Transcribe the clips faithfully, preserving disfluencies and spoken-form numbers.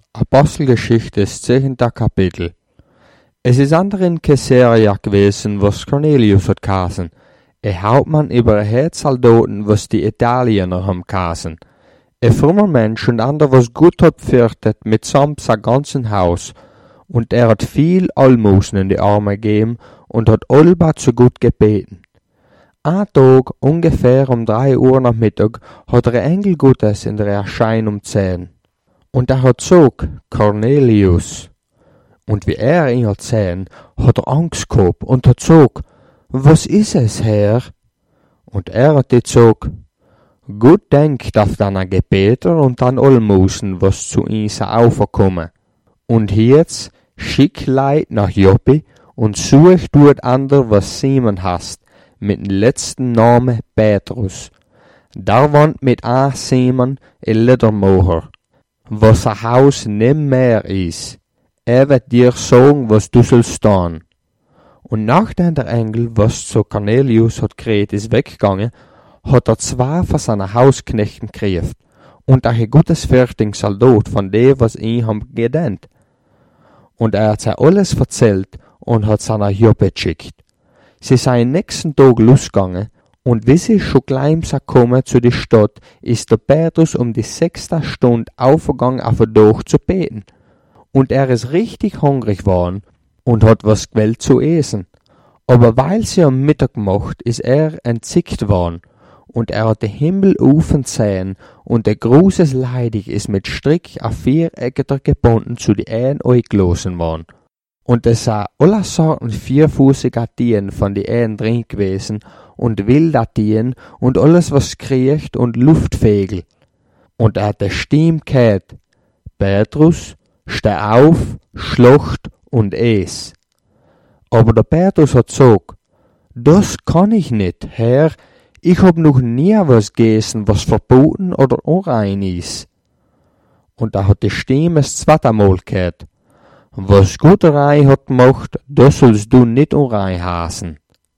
Apostelgeschichte, das zehnte Kapitel. Es ist anderen Caesarea gewesen, was Cornelius hat geheißen. Ein Hauptmann über ein Herzsoldaten, was die Italiener haben geheißen. Ein frommer Mensch und ander, was gut hat pfürtet, mitsamt sein ganzen Haus. Und er hat viel Almosen in die Arme gegeben und hat allba zu gut gebeten. Ein Tag, ungefähr um drei Uhr nach Mittag, hat er ein Engel Gottes in der Erscheinung gesehen. Und er hat gesagt, Cornelius. Und wie er ihn hat gesehen, hat er Angst gehabt und hat gesagt, was ist es, Herr? Und er hat gesagt, gut denkt auf deine Gebete und an Almosen, was zu ihm aufkommen. Und jetzt schick Leid nach Joppe und such dort ander, was Simon hast, mit dem letzten Namen Petrus. Da wohnt mit a Simon ein Ledermacher, was ein Haus nimmer ist. Er wird dir sagen, was du sollst tun. Und nachdem der Engel, was zu Cornelius hat geredet, ist weggegangen, hat er zwei von seinen Hausknechten gekriegt und ein gutes fertigen Soldat von dem, was ihn haben gedient. Und er hat sich alles erzählt und hat seiner Joppe geschickt. Sie seien nächsten Tag losgegangen, und wie sie schon gleich kommen zu der Stadt, ist der Petrus um die sechste Stunde aufgegangen auf den Dach zu beten. Und er ist richtig hungrig geworden und hat was gewollt zu essen. Aber weil sie am Mittag gemacht, ist er entzickt worden. Und er hat den Himmel offen gesehen, und der großes Leidig ist mit Strick auf viereckiger gebunden zu die Ehen eingelassen worden. Und es sei alle Sorten vierfußiger Tieren von die Ehen drin gewesen, und wilder Tieren, und alles was kriecht, und Luftvögel. Und er hat der Stimme gehört, Petrus, steh auf, schlucht und ess. Aber der Petrus hat gesagt, das kann ich nicht, Herr, ich hab noch nie was gegessen, was verboten oder unrein ist. Und da hat die Stimme das zweite Mal gehört, was Guterei hat gemacht, das sollst du nicht unrein heißen.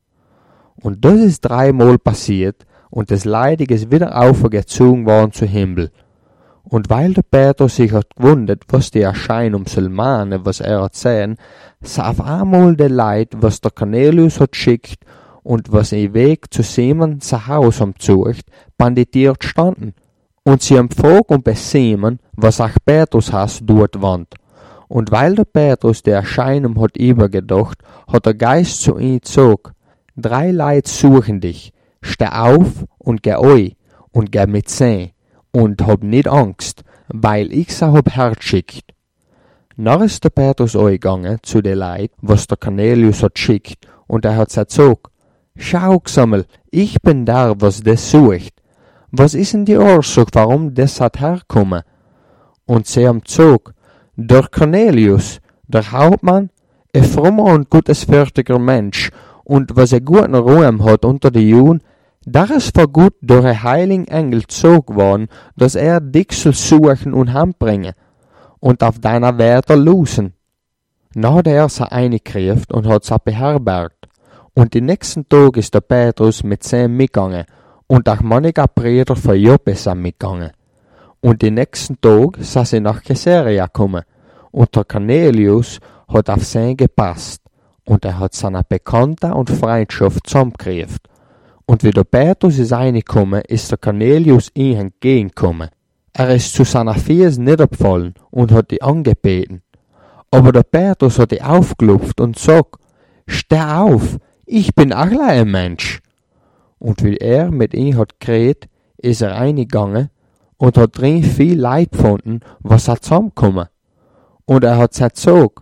Und das ist dreimal passiert, und das Leidig ist wieder aufgezogen worden zu Himmel. Und weil der Petrus sich hat gewundert, was die Erscheinung soll mahnen, was er hat sehen, sah auf einmal der Leid, was der Cornelius hat schickt, und was im Weg zu Simon sein Haus am Zucht, banditiert standen. Und sie haben gefragt und bei Simon, was auch Petrus heißt, dort wohnt. Und weil der Petrus die Erscheinung hat übergedacht, hat der Geist zu ihm gesagt, drei Leid suchen dich, steh auf und geh oi und geh mit sehen und hab nicht Angst, weil ich sie hab hergeschickt. Dann ist der Petrus gegangen zu den Leid, was der Cornelius hat schickt, und er hat gesagt, schau, Sammel, ich bin da, was das sucht. Was ist denn die Ursache, warum das hat herkommen? Und sie haben gesagt, der Cornelius, der Hauptmann, ein frommer und gutesfertiger Mensch, und was er guten Ruhm hat unter die Juden, da ist vor gut durch ein heiligen Engel zog worden, dass er dich soll suchen und heimbringen, und auf deiner Werte losen. Dann hat er sie eingekriegt und hat sie beherbergt. Und den nächsten Tag ist der Petrus mit seinem mitgegangen, und auch manche Brüder von Joppe sind mitgegangen. Und den nächsten Tag sind sie nach Caesarea gekommen, und der Cornelius hat auf sie gepasst, und er hat seine Bekannte und Freundschaft zusammengekriegt. Und wie der Petrus ist reingekommen, ist der Cornelius ihm entgegengekommen. Er ist zu seiner Füßen niedergefallen und hat die angebeten. Aber der Petrus hat die aufgelupft und sagt, steh auf, ich bin auch ein Mensch. Und wie er mit ihm hat geredet, ist er reingegangen und hat drin viel Leid gefunden, was er zusammengekommen. Und er hat gesagt,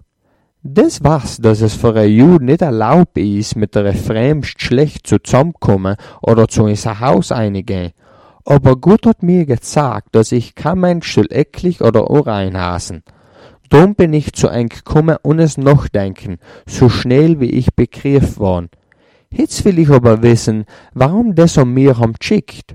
das war's, dass es für einen Juden nicht erlaubt ist, mit der fremd schlecht zusammenkommen oder zu unser Haus eingehen. Aber Gott hat mir gesagt, dass ich kein Mensch soll eklig oder unrein hasen. Drum bin ich zu eng gekommen und es nachdenken, so schnell wie ich begriff worden. Jetzt will ich aber wissen, warum das an mir haben geschickt.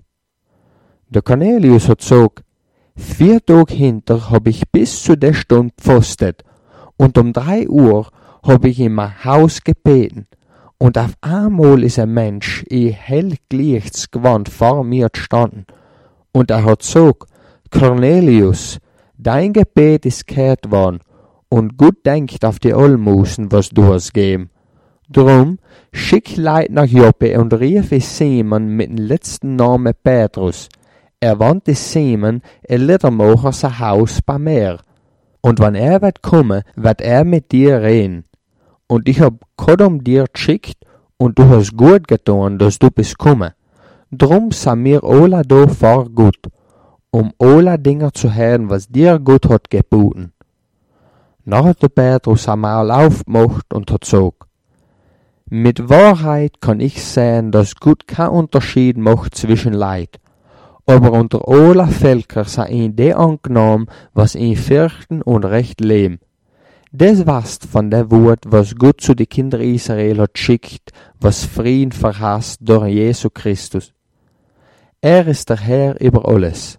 Der Cornelius hat gesagt, vier Tage hinter hab ich bis zu der Stunde gefastet, und um drei Uhr hab ich in mein Haus gebeten, und auf einmal ist ein Mensch in hellglichts Gewand vor mir gestanden, und er hat gesagt, Cornelius, Dein Gebet ist gehört worden, und Gott denkt auf die Almosen, was du hast gegeben. Drum schick Leid nach Joppe und rief es Simon mit dem letzten Namen Petrus. Er wandte Simon, ein Liedermacher, sein Haus beim Meer. Und wenn er wird kommen, wird er mit dir reden. Und ich hab Gott um dir geschickt, und du hast gut getan, dass du bist gekommen. Drum sind wir alle da vor Gott, um alle Dinge zu hören, was dir Gott hat geboten. Nachher hat der Petrus einmal aufgemacht und hat gesagt: Mit Wahrheit kann ich sehen, dass Gott keinen Unterschied macht zwischen Leid. Aber unter allen Völkern sei ihn der angenommen, was ihn fürchten und recht leben. Das warst von der Wort, was Gott zu den Kindern Israel hat schickt, was Frieden verheißt durch Jesu Christus. Er ist der Herr über alles.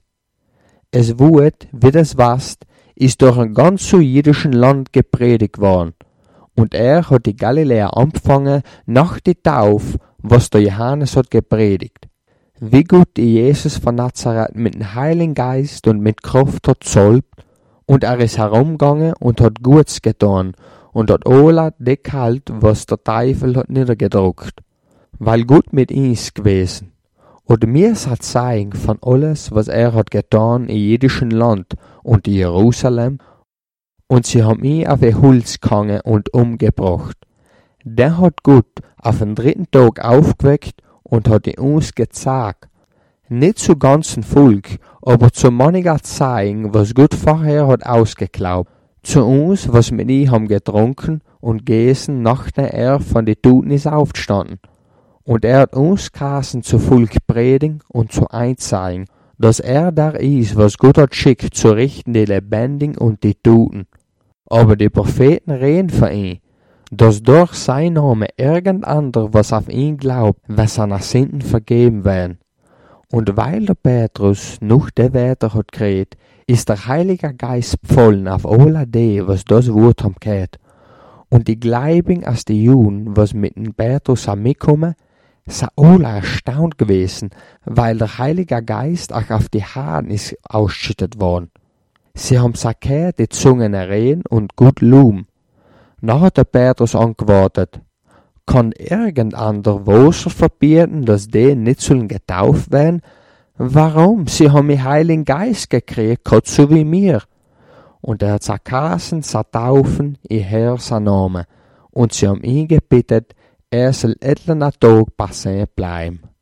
Es Wort, wie das warst, ist durch ein ganz jüdischen Land gepredigt worden. Und er hat die Galiläer angefangen nach der Taufe, was der Johannes hat gepredigt. Wie Gott Jesus von Nazareth mit dem Heiligen Geist und mit Kraft hat salbt, und er ist herumgegangen und hat Gutes getan und hat alle die kalt, was der Teufel hat niedergedrückt, weil Gott mit ihm ist gewesen. Und mir hat zeigen von alles, was er hat getan im jüdischen Land und in Jerusalem, und sie haben ihn auf ein Holz gehangen und umgebracht. Der hat Gott auf den dritten Tag aufgeweckt und hat ihn uns gezeigt. Nicht zu ganzen Volk, aber zu mancher zeigen, was Gott vorher hat ausgeglaubt. Zu uns, was mit ihm haben getrunken und gegessen, nachdem er von den Toten ist aufgestanden. Und er hat uns geheißen zu Volk predigen und zu einzeigen, dass er der ist, was Gott hat schickt, zu richten die Lebendigen und die Toten. Aber die Propheten reden für ihn, dass durch sein Name irgendeiner, was auf ihn glaubt, was seine Sünden vergeben werden. Und weil der Petrus noch der Wörter hat geredet, ist der Heilige Geist befallen auf alle die, was das Wort haben gehört. Und die Gläubigen aus den Juden, was mit dem Petrus haben mitgekommen, sind alle erstaunt gewesen, weil der Heilige Geist auch auf die Haaren ist ausgeschüttet worden. Sie haben gehört, die Zungen reden und gut loben. Nachher hat der Petrus angewartet: Kann irgendeiner Wasser verbieten, dass die nicht sollen getauft werden? Warum? Sie haben den Heiligen Geist gekriegt, Gott so wie mir. Und er hat sie geheißen, sie taufen, ihr Herr sein Name. Und sie haben ihn gebeten, er soll etlichen Tag bei ihnen bleiben.